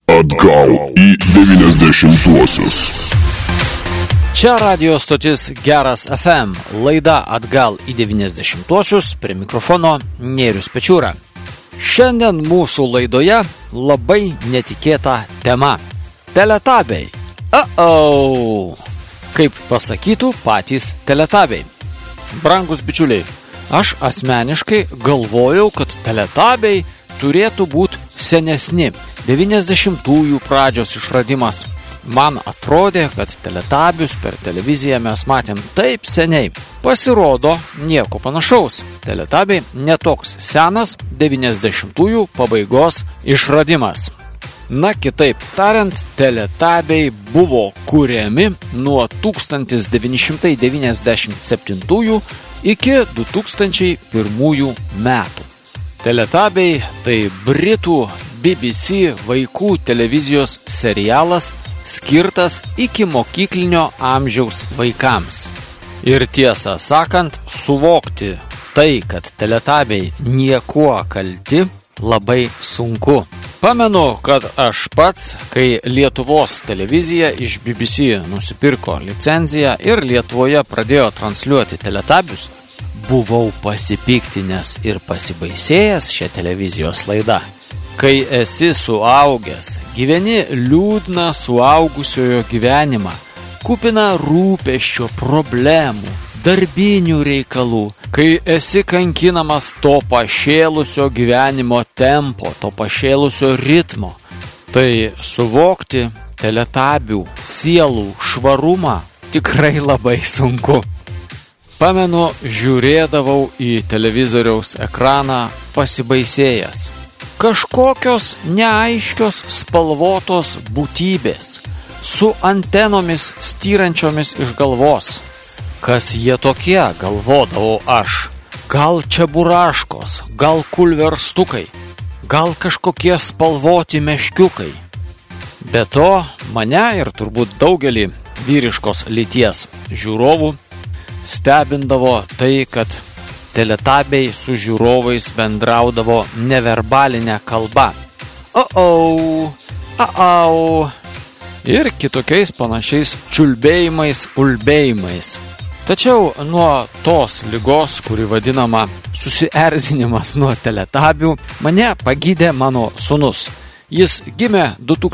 Atgal į 90-uosius. Čia radio stotis Geras FM, laida Atgal į 90-uosius, prie mikrofono Nėrius Pečiūra. Šiandien mūsų laidoje labai netikėta tema – teletabiai. Kaip pasakytų patys teletabiai. Brangus bičiuliai, aš asmeniškai galvojau, kad teletabiai turėtų būti senesni, 90-ųjų pradžios išradimas. Man atrodė, kad teletabius per televiziją mes matėm taip seniai. Pasirodo, nieko panašaus. Teletabiai netoks senas 90-ųjų pabaigos išradimas. Na, kitaip tariant, teletabiai buvo kuriami nuo 1997 iki 2001 metų. Teletabiai tai Britų BBC vaikų televizijos serialas skirtas iki mokyklinio amžiaus vaikams. Ir tiesą sakant, suvokti tai, kad teletabiai niekuo kalti, labai sunku. Pamenu, kad aš pats, kai Lietuvos televizija iš BBC nusipirko licenciją ir Lietuvoje pradėjo transliuoti teletabius, buvau pasipiktinęs ir pasibaisėjęs šią televizijos laidą. Kai esi suaugęs, gyveni liūdną suaugusiojo gyvenimą, kupina rūpesčio, problemų, darbinių reikalų, kai esi kankinamas to pašėlusio gyvenimo tempo, to pašėlusio ritmo, tai suvokti teletabių sielų švarumą tikrai labai sunku. Pamenu, žiūrėdavau į televizoriaus ekraną pasibaisėjęs. Kažkokios neaiškios spalvotos būtybės su antenomis styrančiomis iš galvos. Kas jie tokie, galvodavau aš. Gal čeburaškos, gal kulverstukai, gal kažkokie spalvoti meškiukai. Be to, mane ir turbūt daugelį vyriškos lyties žiūrovų stebindavo tai, kad teletabiai su žiūrovais bendraudavo neverbalinę kalbą. Ir kitokiais panašiais čiulbėjimais, ulbėjimais. Tačiau nuo tos ligos, kuri vadinama susierzinimas nuo teletabių, mane pagydė mano sūnus. Jis gimė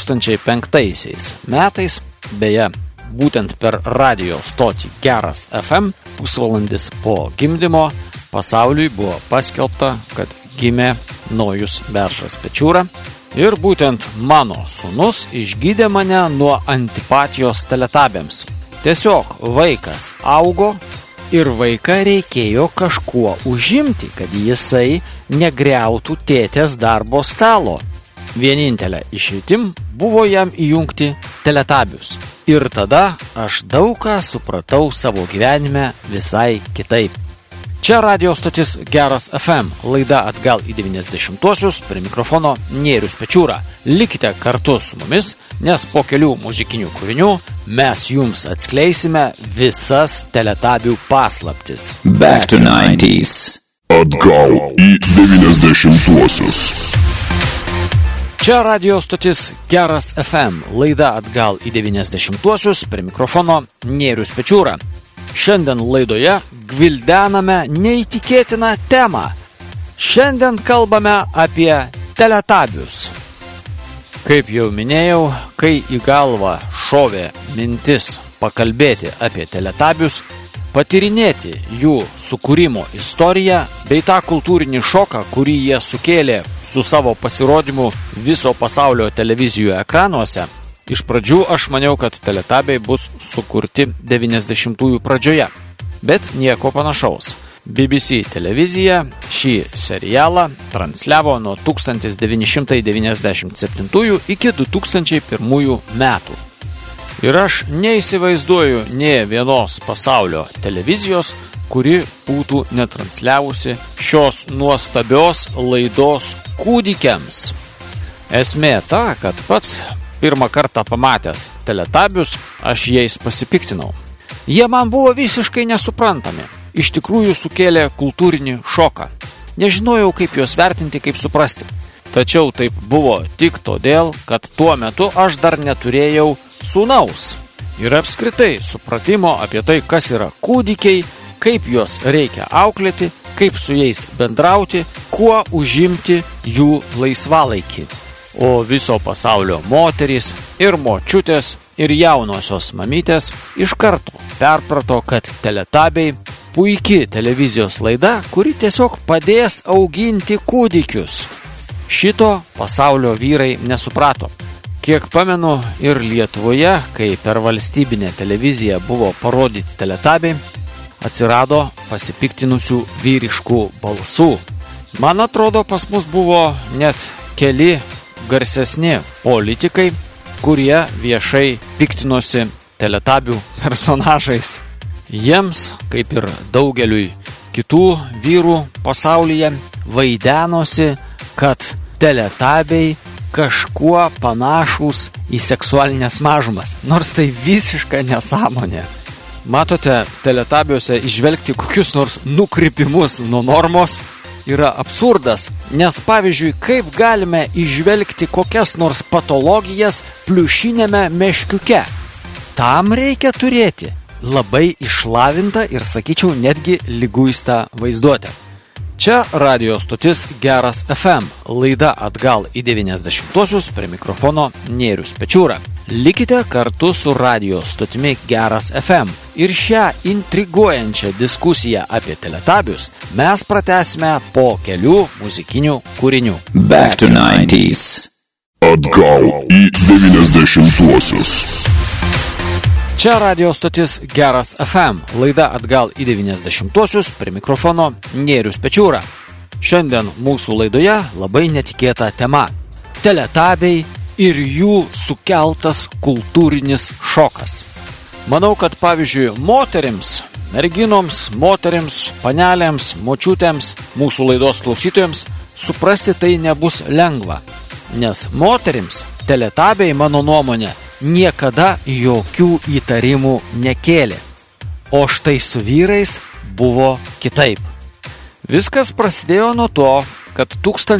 2005 metais, beje, būtent per radio stotį Geras FM, pusvalandis po gimdymo, pasauliui buvo paskelbta, kad gimė Nojus Beržas Pečiūra. Ir būtent mano sūnus išgydė mane nuo antipatijos teletabiams. Tiesiog vaikas augo ir vaiką reikėjo kažkuo užimti, kad jisai negriautų tėtės darbo stalo. Vienintelė išeitim buvo jam įjungti teletabius. Ir tada aš daug ką supratau savo gyvenime visai kitaip. Čia radio stotis Geras FM, laida Atgal į 90-uosius, prie mikrofono Nėrius Pečiūra. Likite kartu su mumis, nes po kelių muzikinių kūrinių mes jums atskleisime visas teletabių paslaptis. Back to 90s. Atgal į 90-uosius. Čia radio stotis Geras FM, laida Atgal į 90-uosius, prie mikrofono Nėrius Pečiūra. Šiandien laidoje gvildename neįtikėtiną temą. Šiandien kalbame apie teletabius. Kaip jau minėjau, kai į galvą šovė mintis pakalbėti apie teletabius, patyrinėti jų sukūrimo istoriją bei tą kultūrinį šoką, kurį jie sukėlė su savo pasirodymu viso pasaulio televizijų ekranuose, iš pradžių aš maniau, kad teletabiai bus sukurti 90-ųjų pradžioje, bet nieko panašaus. BBC televizija šį serialą transliavo nuo 1997 iki 2001 metų. Ir aš neįsivaizduoju nė vienos pasaulio televizijos, kuri būtų netransliavusi šios nuostabios laidos kūdikiams. Esmė ta, kad pats pirmą kartą pamatęs teletabius, aš jais pasipiktinau. Jie man buvo visiškai nesuprantami. Iš tikrųjų sukėlė kultūrinį šoką. Nežinojau, kaip juos vertinti, kaip suprasti. Tačiau taip buvo tik todėl, kad tuo metu aš dar neturėjau sūnaus. Ir apskritai supratimo apie tai, kas yra kūdikiai, kaip juos reikia auklėti, kaip su jais bendrauti, kuo užimti jų laisvalaikį. O viso pasaulio moterys ir močiutės ir jaunosios mamytės iš karto perprato, kad Teletabiai puiki televizijos laida, kuri tiesiog padės auginti kūdikius. Šito pasaulio vyrai nesuprato. Kiek pamenu ir Lietuvoje, kai per valstybinę televiziją buvo parodyti Teletabiai, atsirado pasipiktinusių vyriškų balsų. Man atrodo, pas mus buvo net keli garsesni politikai, kurie viešai piktinosi Teletabių personažais. Jiems, kaip ir daugeliui kitų vyrų pasaulyje, vaidenosi, kad Teletabiai kažkuo panašūs į seksualinės mažumas, nors tai visiška nesąmonė. Matote, Teletabiuose įžvelgti kokius nors nukrypimus nuo normos yra absurdas, nes pavyzdžiui, kaip galime įžvelgti kokias nors patologijas pliušinėme meškiuke? Tam reikia turėti labai išlavintą ir, sakyčiau, netgi liguistą vaizduotę. Čia radio stotis Geras FM, laida atgal į 90-osius, prie mikrofono Nėrius Pečiūra. Likite kartu su radio stotimi Geras FM ir šią intriguojančią diskusiją apie Teletabius mes pratęsime po kelių muzikinių kūrinių. Back to 90s. Atgal į 90-osius. Čia radio stotis Geras FM, laida atgal į 90-osius, prie mikrofono Nėrius Pečiūra. Šiandien mūsų laidoje labai netikėta tema – Teletabiai ir jų sukeltas kultūrinis šokas. Manau, kad pavyzdžiui moterims, merginoms, moterims, panelėms, močiutėms, mūsų laidos klausytojams suprasti tai nebus lengva. Nes moterims Teletabiai, mano nuomonė, niekada jokių įtarimų nekėlė. O štai su vyrais buvo kitaip. Viskas prasidėjo nuo to, kad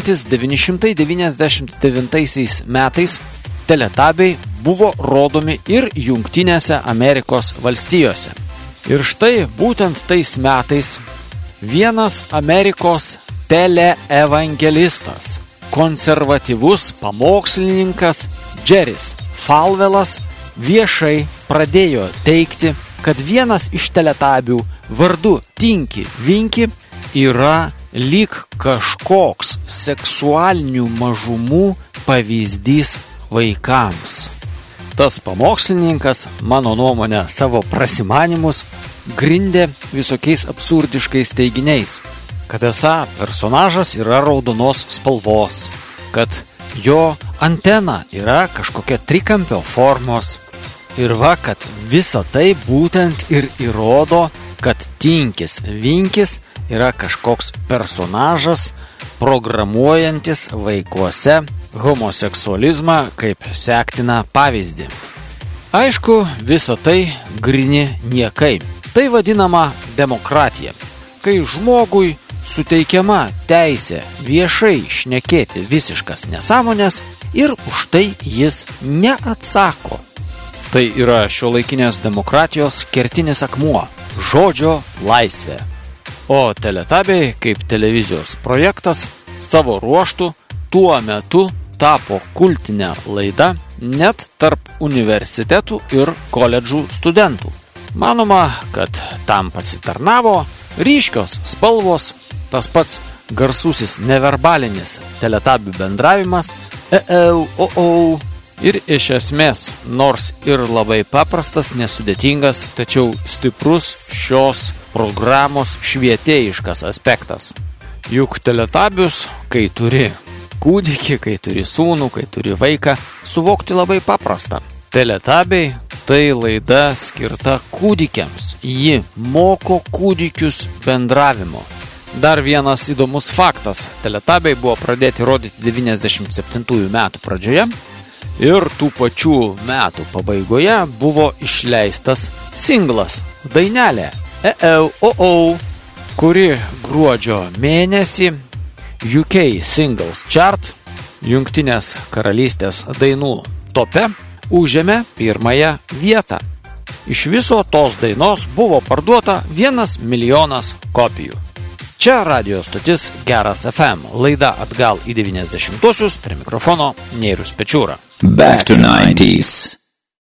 1999 metais Teletabiai buvo rodomi ir Jungtinėse Amerikos valstijose. Ir štai būtent tais metais vienas Amerikos teleevangelistas, konservatyvus pamokslininkas Jerry's Falvelas viešai pradėjo teigti, kad vienas iš Teletabių vardu Tinky Winky yra lyg kažkoks seksualinių mažumų pavyzdys vaikams. Tas pamokslininkas, mano nuomonė, savo prasimanimus grindė visokiais absurdiškais teiginiais, kad esą personažas yra raudonos spalvos, kad jo antena yra kažkokia trikampio formos. Ir va, kad visa tai būtent ir įrodo, kad Tinkys Vinkis yra kažkoks personažas, programuojantis vaikuose homoseksualizmą kaip sektiną pavyzdį. Aišku, visa tai gryni niekai. Tai vadinama demokratija, kai žmogui suteikiama teisė viešai šnekėti visiškas nesąmonės ir už tai jis neatsako. Tai yra šiuolaikinės demokratijos kertinis akmuo – žodžio laisvė. O Teletabiai kaip televizijos projektas savo ruožtu tuo metu tapo kultinė laida net tarp universitetų ir koledžų studentų. Manoma, kad tam pasitarnavo ryškios spalvos, tas pats garsusis neverbalinis Teletabių bendravimas, ir iš esmės, nors ir labai paprastas, nesudėtingas, tačiau stiprus šios programos švietėjiškas aspektas. Juk Teletabius, kai turi kūdikį, kai turi sūnų, kai turi vaiką, suvokti labai paprasta. Teletabiai tai laida skirta kūdikiams. Ji moko kūdikius bendravimo. Dar vienas įdomus faktas. Teletabiai buvo pradėti rodyti 97 metų pradžioje ir tų pačių metų pabaigoje buvo išleistas singlas, dainelė kuri gruodžio mėnesį UK Singles Chart Jungtinės karalystės dainų tope užėmė pirmąją vietą. Iš viso tos dainos buvo parduota 1 milijonas kopijų. Čia radijo stotis Geras FM, laida Atgal į 90-uosius, prie mikrofono Neirius Pečiūra. Back to 90s.